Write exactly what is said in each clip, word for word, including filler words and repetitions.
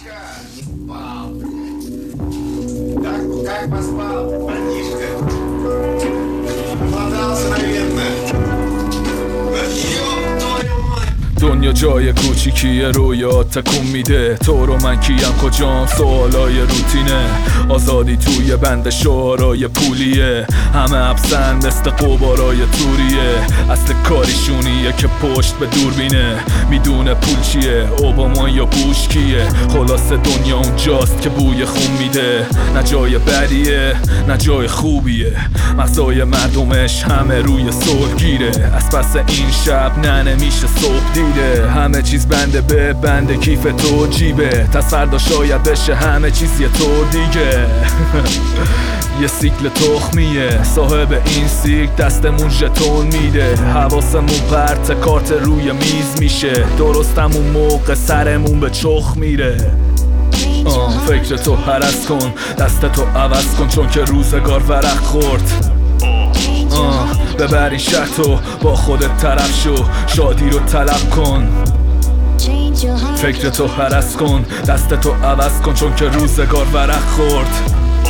Братишка, спал. Как, как поспал, братишка? Обладался, наверное. Да ёб твою мать! دنیا جای کوچیکیه رویا تکون میده تو رو من کیم کجام سوالای روتینه آزادی توی بند شعارای پولیه همه ابسن مثل قبارای توریه اصل کاریشونیه که پشت به دوربینه میدونه پول چیه اوباما یا بوش کیه خلاصه دنیا اونجاست که بوی خون میده نه جای بدیه نه جای خوبیه مغزای مردمش همه روی صلحگیره از پس این شب نه نمیشه صبح دیده همه چیز بنده به بنده کیف تو جیبه تصفردا شاید بشه همه چیز یه طور دیگه یه سیکل تخمیه صاحب این سیک دستمون ژتون میده حواسمون پرت کارت روی میز میشه درست همون موقع سرمون به چخ میره آه فکر تو هرس کن دست تو عوض کن چون که روزگار ورق خورد آه ببر این شرطو با خودت طرف شو شادی رو طلب کن فکر تو هرس کن دست تو عوض کن چون که روزگار ورق خورد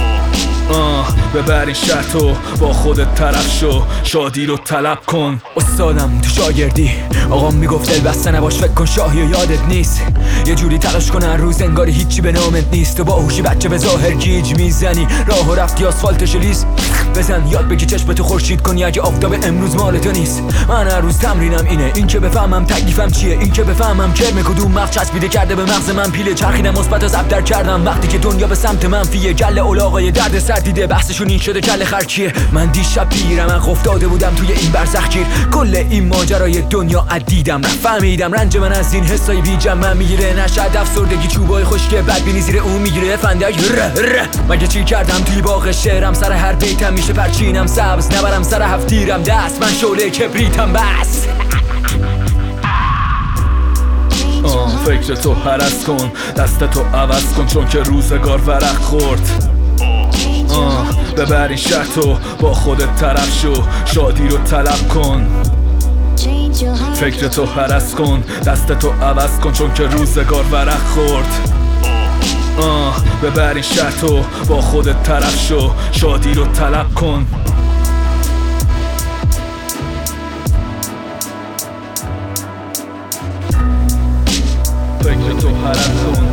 آه ببر این شرطو با خودت طرف شو شادی رو طلب کن استادم تو شاگردی آقام میگفت دل بسته نباش فکر کن شاهی و یادت نیست یه جوری تلاش کن هر روز انگاری هیچی به نامت نیست تو باهوشی بچه به ظاهر گیج میزنی راه و رفتی آسفالتش لیز بزن یاد بگی چشم تو خورشید کنی اگه آفتاب امروز مال تو نیست من هر روز تمرینم اینه این که بفهمم تکلیفم چیه این که بفهمم کرم کدوم مغز چسبیده کرده به مغز من پیله چرخیدم مثبت از ابتر کردم وقتی که دنیا به سمت منفیه گله اولاغای درد سر دیده بحثشون این شده کله خرکیه من دیشب پیرم من افتاده بودم توی این برزخ گیر کل این ماجرای دنیا عدیدم فهمیدم رنج من از این حسای بیجم من میگیره نشد افسردگی چوبای خشکه بدبینی زیر اون میگیره فندک مگه چی کردم توی باغ شعرم سر هر بیتم میشه پرچینم سبز نبرم سر هفتیرم دست من شعله کبریتم بس آه فکر تو هرس کن دست تو عوض کن چون که روزگار ورق خورد آه ببر این شرطو با خودت طرف شو شادی رو طلب کن فکر تو هرس کن دست تو عوض کن چون که روزگار ورق خورد آه ببر این شرطو با خودت طرف شو شادی رو طلب کن فکر تو هرس کن